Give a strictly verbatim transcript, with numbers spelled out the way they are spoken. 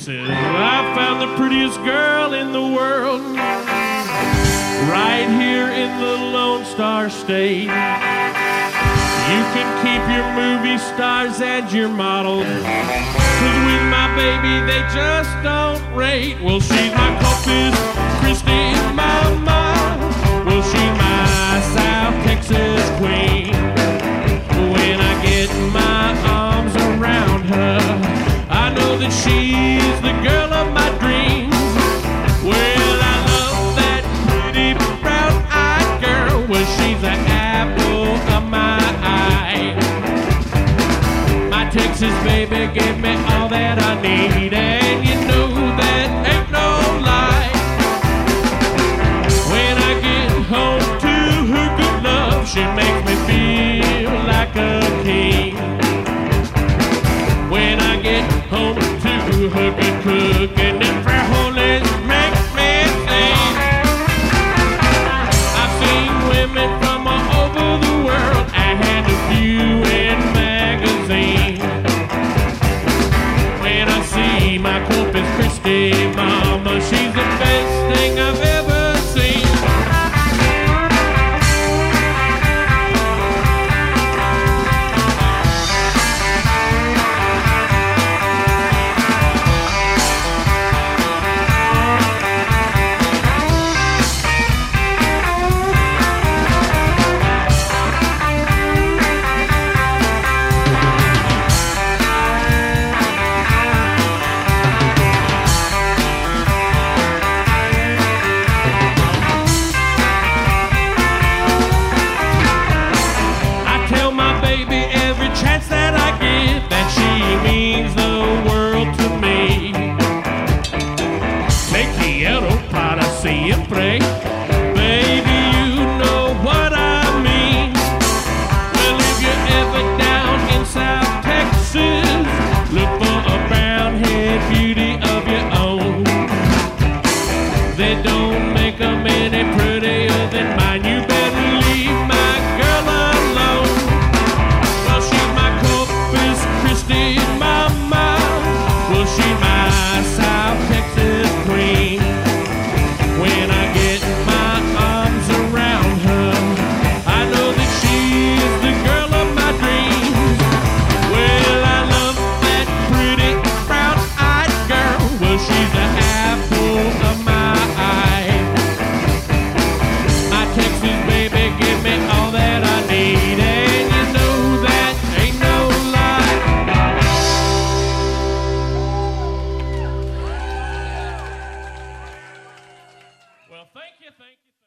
Says, I found the prettiest girl in the world right here in the Lone Star State. You can keep your movie stars and your models, 'cause with my baby they just don't rate. Well, she's my Corpus Christi mama. Well, she's my South Texas queen. When I get my arms around her, I know that she's the girl of my dreams. Well, I love that pretty brown-eyed girl. Well, she's the apple of my eye. My Texas baby gave me all that I need, and you know that ain't no lie. When I get home to her good love, she makes me feel like a king. When I get home to her good cooking and frijoles make me sing. I've seen women from all over the world and a few in magazines. When I see my Corpus Christi mama, she's the best thing I've ever seen. Chance that I get, that she means the world to me. Te quiero para siempre, baby, you know what I mean. Well, if you're ever down in South Texas, look for a brown-haired beauty of your own. They don't make them any prettier than mine. You better leave my girl alone. Christi mama, well, she's my South Texas queen. When I get my arms around her, I know that she's the girl of my dreams. Well, I love that pretty brown-eyed girl. Well, she's the apple of my eye. My Texas baby give me all that I need, and you know that ain't no lie. Well, thank you, thank you.